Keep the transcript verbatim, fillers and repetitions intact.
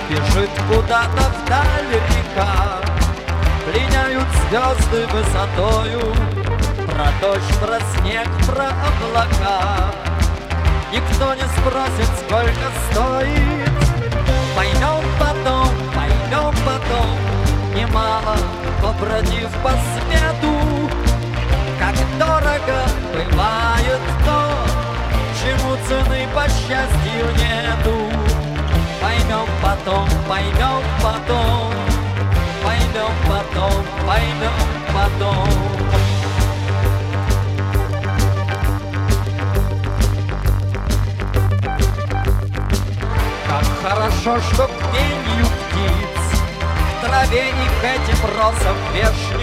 Бежит куда-то вдаль река, пленяют звезды высотою, про дождь, про снег, про облака. Никто не спросит, сколько стоит. Поймем потом, поймем потом, немало побродив по свету, как дорого бывает то, чему цены по счастью нету. Поймем потом, поймем потом, поймем потом, поймем потом. Как хорошо, что к пению птиц, к траве и к этим розам вешним